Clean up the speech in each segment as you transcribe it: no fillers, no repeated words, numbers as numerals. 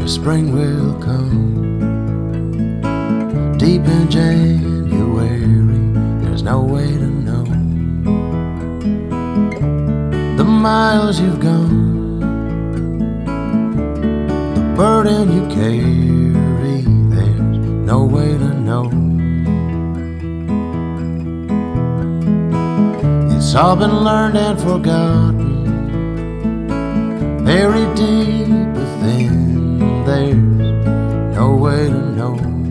spring will come. Deep in January, there's no way to know the miles you've gone, the burden you carry. There's no way to know. It's all been learned and forgotten, very deep within. There's no way to know.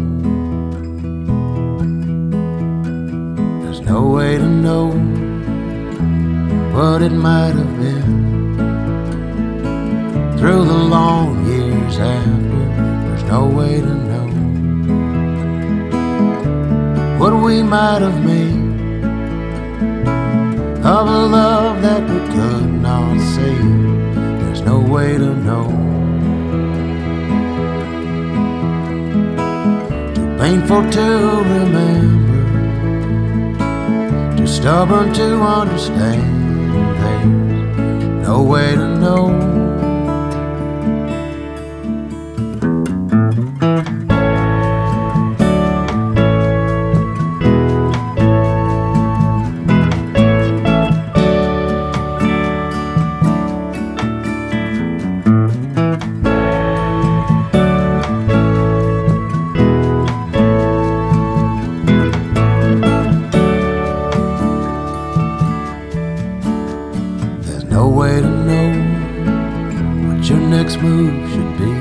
There's no way to know what it might have been through the long years after. There's no way to know what we might have made of a love that we could not save. There's no way to know. Too painful to remember, too stubborn to understand. There's no way to know. No way to know what your next move should be.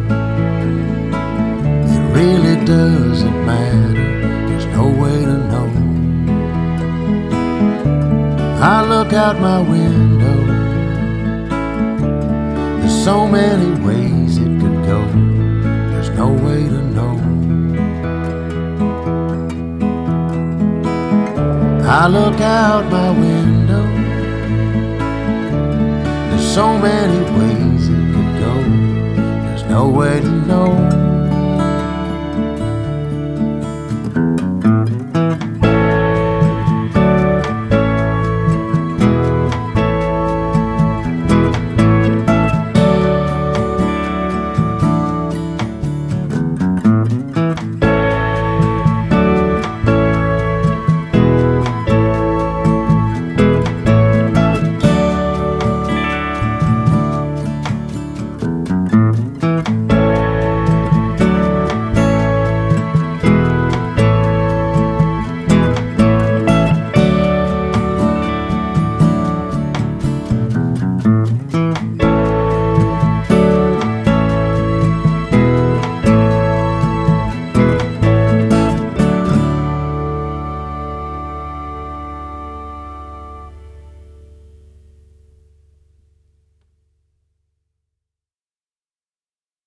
It really doesn't matter. There's no way to know. I look out my window, there's so many ways it could go. There's no way to know. I look out my window, so many ways it could go. There's no way to know.